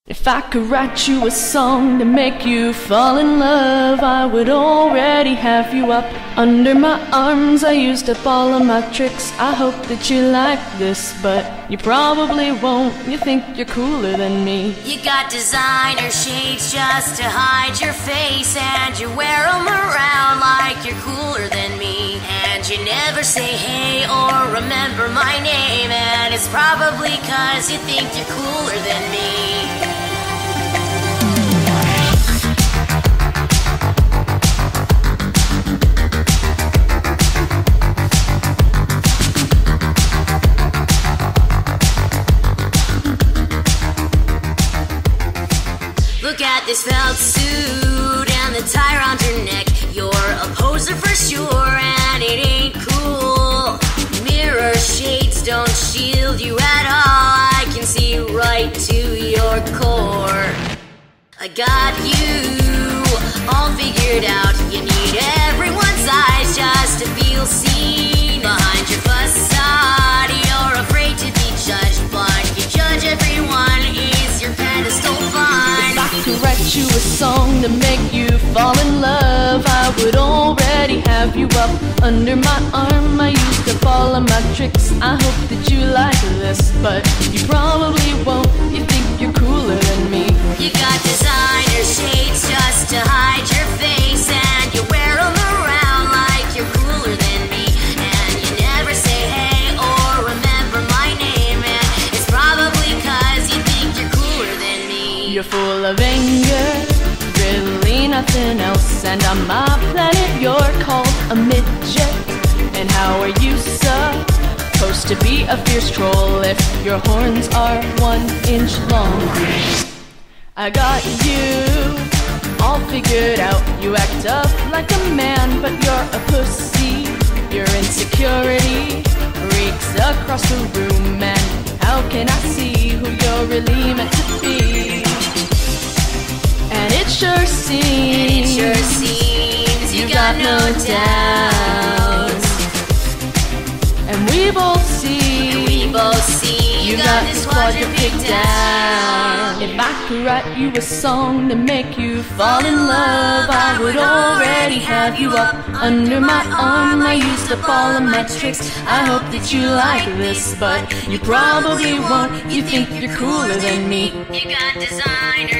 If I could write you a song to make you fall in love, I would already have you up under my arms. I used up all of my tricks. I hope that you like this, but you probably won't. You think you're cooler than me. You got designer shades just to hide your face, and you wear them around like you're cooler than me. And you never say hey or remember my name, and it's probably 'cause you think you're cooler than me. Look at this felt suit and the tie around your neck. You're a poser for sure, and it ain't cool. Mirror shades don't shield you at all. I can see right to your core. I got you all figured out. You need everyone's eyes just to feel seen. Behind your facade, you're afraid to be judged, but you judge everyone. Is your pedestal fun? If I could write you a song to make you fall in love, I would already have you up under my arm. I used up all of my tricks. I hope that you like this, but you probably won't. You think you're cooler than me. You got designer shades just to hide your face, and you wear them around like you're cooler than me. And you never say hey or remember my name, and it's probably 'cause you think you're cooler than me. You're full of anger, really nothing else. And on my planet you're called a midget. And how are you supposed to be a fierce troll if your horns are 1 inch long? I got you all figured out. You act up like a man, but you're a pussy. Your insecurity reeks across the room, and how can I see who you're really meant to be? And it sure seems you got no doubts. And we both see you got this quadrant picked down. If I could write you a song to make you fall in love, I would already have you up under my arm. I used up all of my tricks. I hope that you like this, but you probably won't. You think you're cooler than me. You got designer